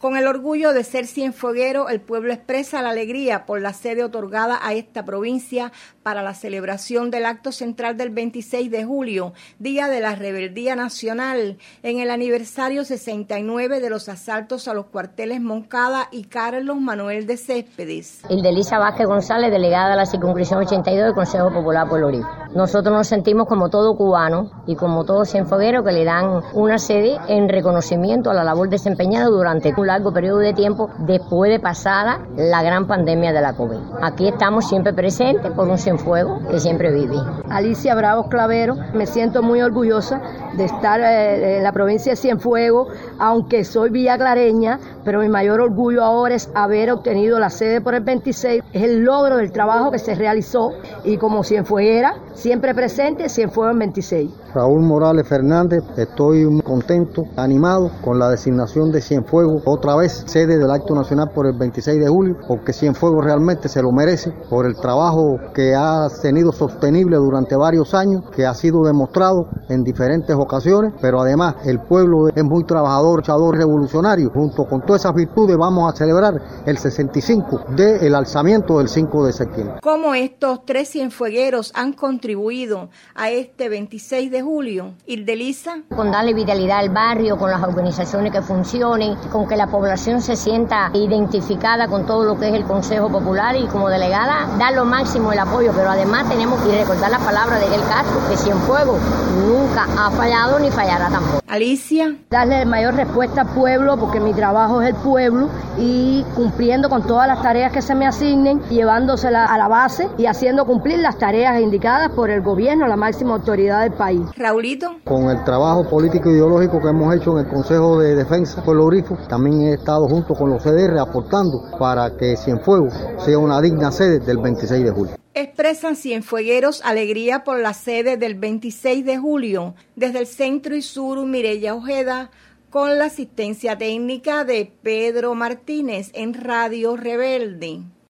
Con el orgullo de ser cienfueguero, el pueblo expresa la alegría por la sede otorgada a esta provincia para la celebración del acto central del 26 de julio, Día de la Rebeldía Nacional, en el aniversario 69 de los asaltos a los cuarteles Moncada y Carlos Manuel de Céspedes. Hildelisa Vázquez González, delegada de la circunscripción 82 del Consejo Popular Pueblo Rico. Nosotros nos sentimos como todo cubano y como todo cienfueguero que le dan una sede en reconocimiento a la labor desempeñada durante un largo periodo de tiempo después de pasada la gran pandemia de la COVID. Aquí estamos siempre presentes por un cienfuego que siempre vive. Alicia Bravos Clavero, me siento muy orgullosa de estar en la provincia de Cienfuegos, aunque soy villaclareña, pero mi mayor orgullo ahora es haber obtenido la sede por el 26, es el logro del trabajo que se realizó y como cienfueguera, siempre presente, Cienfuegos en 26. Raúl Morales Fernández, estoy muy contento, animado con la designación de Cienfuegos, otra vez sede del acto nacional por el 26 de julio, porque Cienfuegos realmente se lo merece por el trabajo que ha tenido sostenible durante varios años, que ha sido demostrado en diferentes ocasiones, pero además el pueblo es muy trabajador, luchador, revolucionario. Junto con todas esas virtudes vamos a celebrar el 65 del alzamiento del 5 de septiembre. ¿Cómo estos tres cienfuegueros han contribuido a este 26 de julio? Hildelisa. Con darle vitalidad al barrio, con las organizaciones que funcionen, con que la población se sienta identificada con todo lo que es el Consejo Popular y como delegada dar lo máximo el apoyo, pero además tenemos que recordar la palabra de Miguel Castro, que Cienfuegos nunca ha fallado ni fallará tampoco. Alicia. Darle mayor respuesta al pueblo, porque mi trabajo es el pueblo, y cumpliendo con todas las tareas que se me asignen, llevándosela a la base y haciendo cumplir las tareas indicadas por el gobierno, la máxima autoridad del país. Raulito. Con el trabajo político e ideológico que hemos hecho en el Consejo de Defensa Pueblo Rico, también he estado junto con los CDR aportando para que Cienfuegos sea una digna sede del 26 de julio. Expresan cienfuegueros alegría por la sede del 26 de julio. Desde el Centro y Sur, Mireya Ojeda, con la asistencia técnica de Pedro Martínez en Radio Rebelde.